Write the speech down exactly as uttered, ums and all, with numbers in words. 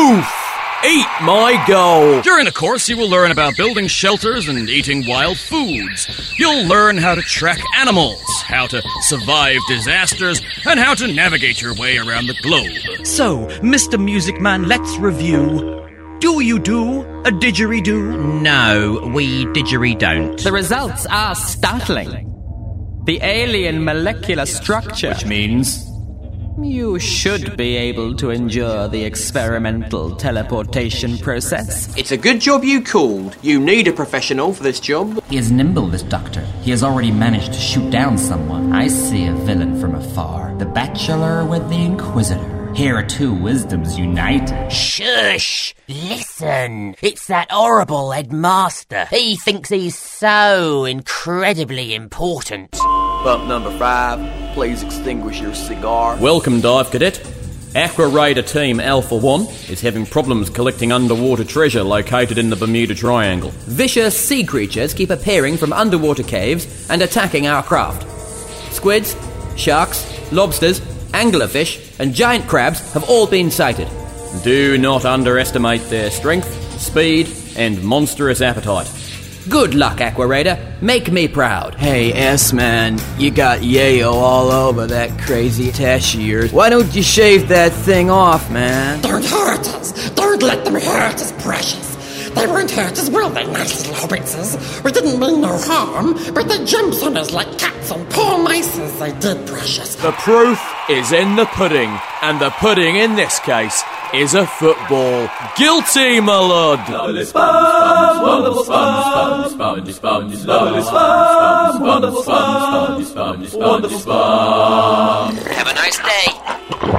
Oof! Eat my gold! During the course, you will learn about building shelters and eating wild foods. You'll learn how to track animals, how to survive disasters, and how to navigate your way around the globe. So, Mister Music Man, let's review. Do you do a didgeridoo? No, we didgeridoo-don't. The results are startling. The alien molecular structure. Which means... you should be able to endure the experimental teleportation process. It's a good job you called. You need a professional for this job. He is nimble, this doctor. He has already managed to shoot down someone. I see a villain from afar. The Bachelor with the Inquisitor. Here are two wisdoms united. Shush! Listen! It's that horrible headmaster. He thinks he's so incredibly important. Bump number five, please extinguish your cigar. Welcome, Dive Cadet. Aqua Raider Team Alpha one is having problems collecting underwater treasure located in the Bermuda Triangle. Vicious sea creatures keep appearing from underwater caves and attacking our craft. Squids, sharks, lobsters, anglerfish, and giant crabs have all been sighted. Do not underestimate their strength, speed, and monstrous appetite. Good luck, Aqua Raider. Make me proud. Hey, S-Man, you got yayo all over that crazy tash of yours. Why don't you shave that thing off, man? Don't hurt us. Don't let them hurt us, precious. They weren't hurt as well, they nice little hobbitses. We didn't mean no harm, but they jumped on us like cats on poor mices, they did, precious. The proof is in the pudding, and the pudding in this case is a football. Guilty, my lord! Lovely sponge, wonderful sponge, sponge, sponge, sponge, lovely sponge, wonderful sponge, sponge, sponge, wonderful sponge. Have a nice day.